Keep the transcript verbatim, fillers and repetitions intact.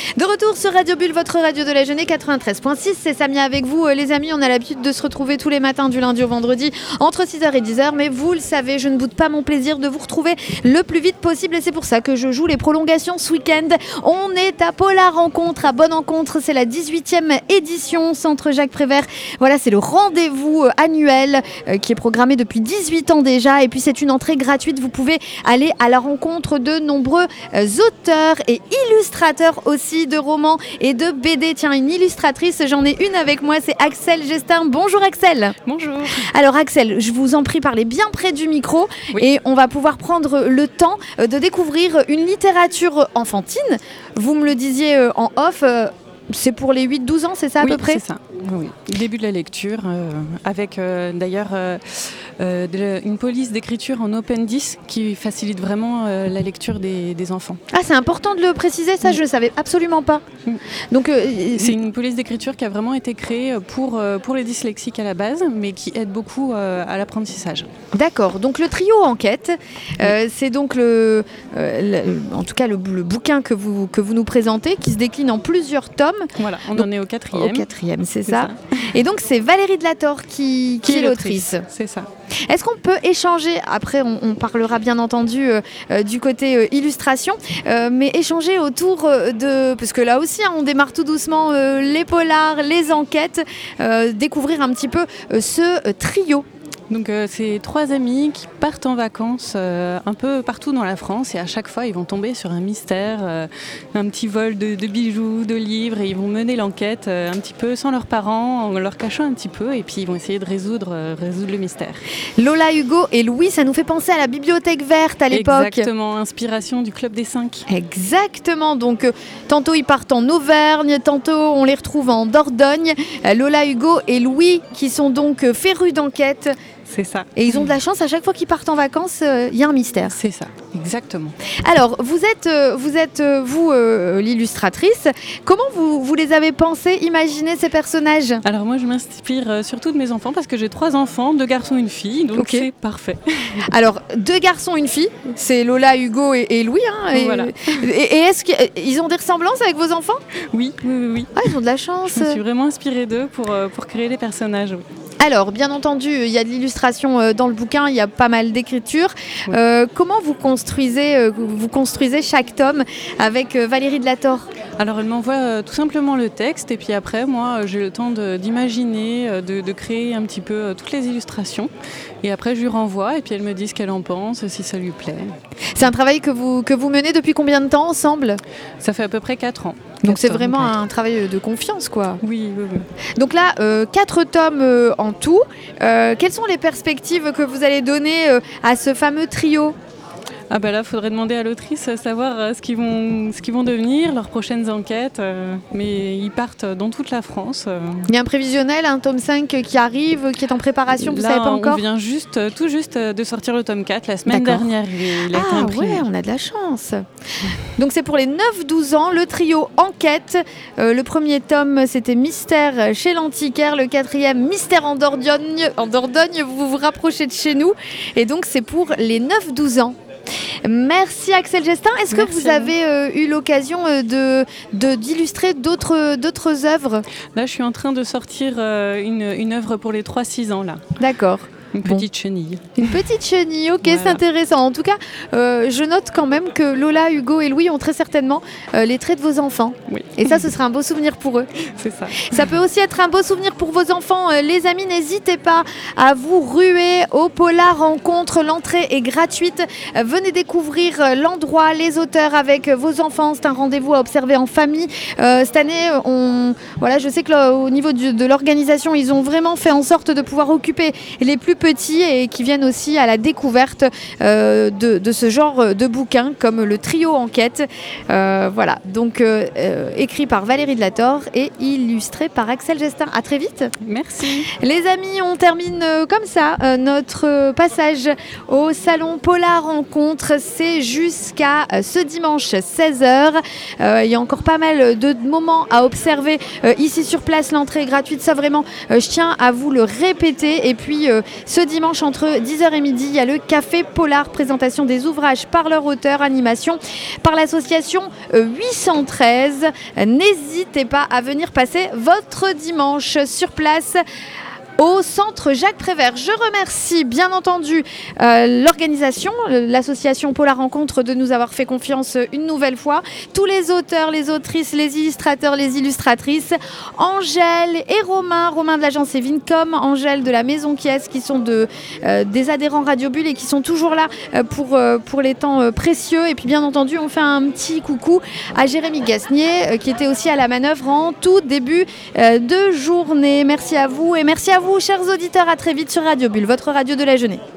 De retour sur Radio Bulle, votre radio de la jeunesse quatre-vingt-treize virgule six. C'est Samia avec vous, euh, les amis. On a l'habitude de se retrouver tous les matins du lundi au vendredi entre six heures et dix heures. Mais vous le savez, je ne boude pas mon plaisir de vous retrouver le plus vite possible. Et c'est pour ça que je joue les prolongations ce week-end. On est à Polar Rencontre, à Bonne Rencontre. C'est la dix-huitième édition, Centre Jacques Prévert. Voilà, c'est le rendez-vous euh, annuel euh, qui est programmé depuis dix-huit ans déjà. Et puis c'est une entrée gratuite. Vous pouvez aller à la rencontre de nombreux euh, auteurs et illustrateurs aussi de romans et de B D. Tiens, une illustratrice, j'en ai une avec moi, c'est Axel Gestin. Bonjour Axel. Bonjour. Alors Axel, je vous en prie, parlez bien près du micro, oui. Et on va pouvoir prendre le temps de découvrir une littérature enfantine. Vous me le disiez en off, c'est pour les huit douze ans, c'est ça à oui, peu près ? C'est ça. Oui, début de la lecture, euh, avec euh, d'ailleurs euh, euh, de, une police d'écriture en Open dix qui facilite vraiment euh, la lecture des, des enfants. Ah, c'est important de le préciser, ça oui. Je ne savais absolument pas. Oui. Donc, euh, c'est une police d'écriture qui a vraiment été créée pour, euh, pour les dyslexiques à la base, mais qui aide beaucoup euh, à l'apprentissage. D'accord, donc le trio enquête, euh, oui. c'est donc le, euh, le, en tout cas le, le bouquin que vous, que vous nous présentez, qui se décline en plusieurs tomes. Voilà, on donc, en est au quatrième. Au quatrième, c'est ça. Ça. Et donc c'est Valérie Delator qui, qui, qui est l'autrice. C'est ça. Est-ce qu'on peut échanger, après on, on parlera bien entendu euh, euh, du côté euh, illustration, euh, mais échanger autour de, parce que là aussi hein, on démarre tout doucement euh, les polars, les enquêtes, euh, découvrir un petit peu euh, ce euh, trio. Donc euh, c'est trois amis qui partent en vacances euh, un peu partout dans la France et à chaque fois ils vont tomber sur un mystère, euh, un petit vol de, de bijoux, de livres et ils vont mener l'enquête euh, un petit peu sans leurs parents, en leur cachant un petit peu et puis ils vont essayer de résoudre, euh, résoudre le mystère. Lola, Hugo et Louis, ça nous fait penser à la Bibliothèque Verte à l'époque. Exactement, inspiration du Club des Cinq. Exactement, donc euh, tantôt ils partent en Auvergne, tantôt on les retrouve en Dordogne. Euh, Lola, Hugo et Louis qui sont donc euh, férus d'enquête. C'est ça. Et ils ont de la chance, à chaque fois qu'ils partent en vacances, il euh, y a un mystère. C'est ça, exactement. Alors, vous êtes, euh, vous, êtes euh, vous euh, l'illustratrice. Comment vous, vous les avez pensés, imaginé ces personnages ? Alors moi, je m'inspire euh, surtout de mes enfants parce que j'ai trois enfants, deux garçons et une fille, donc okay. C'est parfait. Alors, deux garçons et une fille, c'est Lola, Hugo et, et Louis. Hein, et, voilà. Et, et est-ce qu'ils ont des ressemblances avec vos enfants ? Oui, oui, oui. oui. Ah, ils ont de la chance. Je me suis vraiment inspirée d'eux pour, euh, pour créer les personnages. Oui. Alors, bien entendu, il y a de l'illustration dans le bouquin, il y a pas mal d'écriture. Oui. Euh, comment vous construisez, vous construisez chaque tome avec Valérie Delator ? Alors, elle m'envoie euh, tout simplement le texte et puis après, moi, euh, j'ai le temps de, d'imaginer, euh, de, de créer un petit peu euh, toutes les illustrations. Et après, je lui renvoie et puis elle me dit ce qu'elle en pense, si ça lui plaît. C'est un travail que vous, que vous menez depuis combien de temps ensemble ? Ça fait à peu près quatre ans. Donc c'est vraiment un travail de confiance, quoi. Oui, oui, oui. Donc là, euh, quatre tomes euh, en tout. Euh, quelles sont les perspectives que vous allez donner euh, à ce fameux trio ? Ah bah là, il faudrait demander à l'autrice euh, savoir euh, ce qu'ils vont, ce qu'ils vont devenir, leurs prochaines enquêtes. Euh, mais ils partent dans toute la France. Euh. Il y a un prévisionnel, un tome cinq qui arrive, qui est en préparation, vous ne savez pas encore ? On vient juste, tout juste de sortir le tome quatre, la semaine D'accord. dernière. Il a ah été imprimé. Ouais, on a de la chance. Donc c'est pour les neuf douze ans, le trio Enquête. Euh, le premier tome, c'était Mystère chez l'antiquaire. Le quatrième, Mystère en Dordogne. En Dordogne, vous vous rapprochez de chez nous. Et donc c'est pour les neuf douze ans. Merci Axel Gestin. Est-ce Merci que vous avez euh, eu l'occasion euh, de, de, d'illustrer d'autres, d'autres œuvres ? Là, je suis en train de sortir euh, une, une œuvre pour les trois six ans. Là. D'accord. Une petite bon. chenille. Une petite chenille, ok, voilà. C'est intéressant. En tout cas, euh, je note quand même que Lola, Hugo et Louis ont très certainement euh, les traits de vos enfants. Oui. Et ça, ce sera un beau souvenir pour eux. C'est ça. Ça peut aussi être un beau souvenir pour vos enfants. Euh, les amis, n'hésitez pas à vous ruer au Polar Rencontre. L'entrée est gratuite. Euh, venez découvrir euh, l'endroit, les auteurs avec euh, vos enfants. C'est un rendez-vous à observer en famille. Euh, cette année, on, voilà, je sais que là, au niveau du, de l'organisation, ils ont vraiment fait en sorte de pouvoir occuper les plus petits et qui viennent aussi à la découverte euh, de, de ce genre de bouquins comme le trio Enquête. Euh, voilà, donc euh, euh, écrit par Valérie Delator et illustré par Axel Gestin. À très vite. Merci. Les amis, on termine euh, comme ça euh, notre euh, passage au salon Polar Rencontre. C'est jusqu'à euh, ce dimanche seize heures. Euh, il y a encore pas mal de moments à observer euh, ici sur place. L'entrée est gratuite. Ça vraiment, euh, je tiens à vous le répéter. Et puis, euh, Ce dimanche, entre dix heures et midi, il y a le Café Polar, présentation des ouvrages par leur auteur, animation par l'association huit cent treize. N'hésitez pas à venir passer votre dimanche sur place au centre Jacques Prévert. Je remercie bien entendu euh, l'organisation, l'association Polar Rencontre, de nous avoir fait confiance une nouvelle fois. Tous les auteurs, les autrices, les illustrateurs, les illustratrices, Angèle et Romain, Romain de l'agence Evincom, Angèle de la Maison Kies, qui sont de, euh, des adhérents Radio Bulle et qui sont toujours là euh, pour, euh, pour les temps euh, précieux. Et puis bien entendu, on fait un petit coucou à Jérémy Gasnier, euh, qui était aussi à la manœuvre en tout début euh, de journée. Merci à vous et merci à vous, chers auditeurs. À très vite sur Radio Bulle, votre radio de la jeunesse.